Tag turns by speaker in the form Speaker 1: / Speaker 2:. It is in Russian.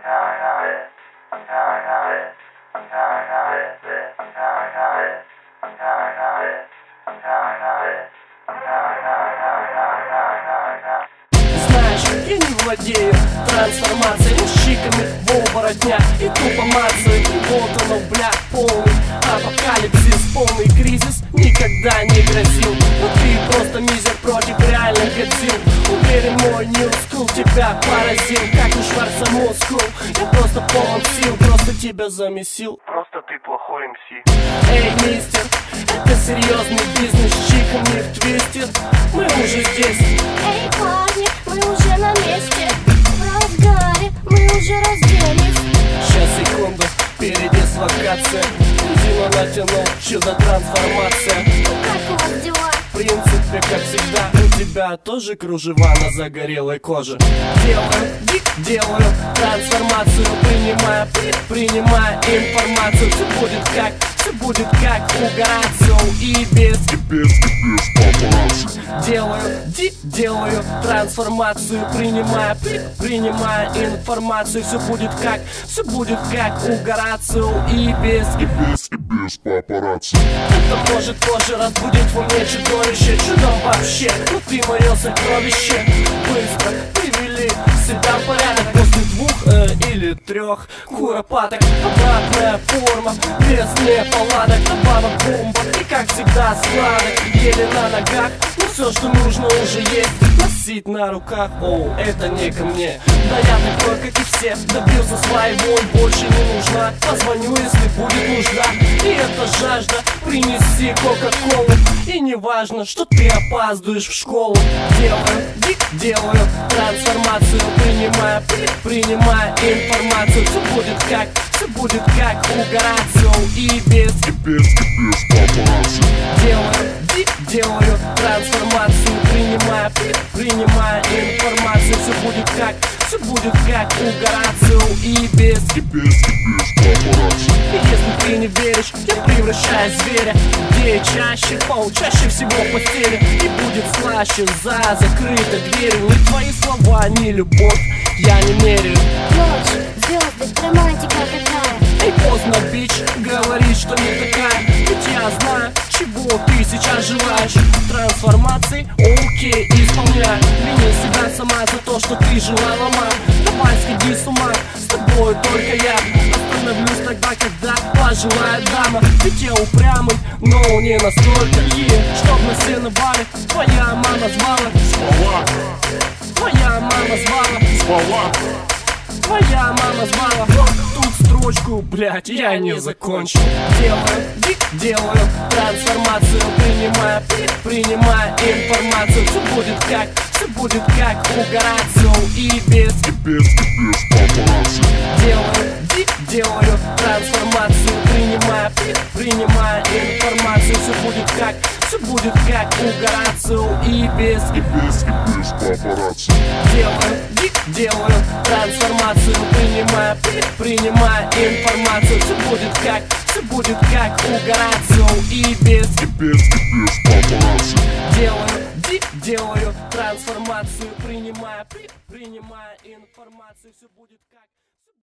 Speaker 1: Знаешь, я не владею трансформацией, щиками в оборотня и тупо мацаю. И вот оно, бля, полный апокалипсис, полный кризис никогда не грозил. Но ты просто мизер против реальных годзилл. Уверен, мой new school тебя поразил, как у Шварца мускул. Я просто полон сил, просто тебя замесил.
Speaker 2: Просто ты плохой МС.
Speaker 1: Эй, мистер, это серьезный бизнес, с чиками в твисте. Мы уже здесь.
Speaker 3: Эй, парни, мы уже на месте. В разгаре мы уже разделись.
Speaker 1: Сейчас, секунду, впереди дислокация. Резину натянул, чудо-трансформация.
Speaker 3: Ну как у вас дела?
Speaker 1: В принципе, как всегда, у тебя тоже кружева на загорелой коже. Делаю трансформацию, принимая информацию. Все будет как у Горацио и без папарацци. Делаю трансформацию, принимая информацию. Все будет как у Горацио и без
Speaker 2: папарацци.
Speaker 1: Это может позже разбудить в уме чудовище. Чудом вообще, ну ты мое сокровище. Быстро привели себя в порядок после 2 или 3 куропаток. Обратная форма, без неполадок. Добавок бомба и как всегда сладок. Еле на ногах, но все, что нужно уже есть. Носить на руках, оу, это не ко мне. Да я такой, как и все, добился своего и больше не нужна. Позвоню, если будет нужда. И это жажда, принеси кока-колу. И не важно, что ты опаздываешь в школу. Делаю трансформацию, принимая информацию. Все будет как у Горацио и без
Speaker 2: папарацци.
Speaker 1: Делаю трансформацию, принимая информацию. Все будет как у Горацио и без
Speaker 2: папарацци.
Speaker 1: И если ты не веришь, я превращаюсь в зверя. Где чаще всего в постели. И будет слаще за закрытой дверью. Ни твои слова, ни любовь я не меряю.
Speaker 3: Ночь, звезды, романтика какая.
Speaker 1: Эй, поздно, бич, говорит, что не такая. Ведь я знаю, чего ты сейчас желаешь. Трансформации, окей, исполняй. Вини себя сама за то, что ты желала, мам. Давай сходи с ума, с тобой только я. Остановлюсь тогда, когда пожелает дама. Ведь я упрямый, но не настолько. Чтоб на все на баре твоя мама звала. Твоя мама звала. Твоя мама звала. Тут строчку, блять, я не закончил. Делаю трансформацию, принимая информацию. Все будет как у Горацио и без
Speaker 2: папарацци.
Speaker 1: Делаю трансформацию, принимая информацию. Все будет как у Горацио и без
Speaker 2: папарацци.
Speaker 1: Делаю трансформацию, принимая информацию. Все будет как у Горацио и без
Speaker 2: папарацци.
Speaker 1: Делаю трансформацию, принимая информацию. Все будет как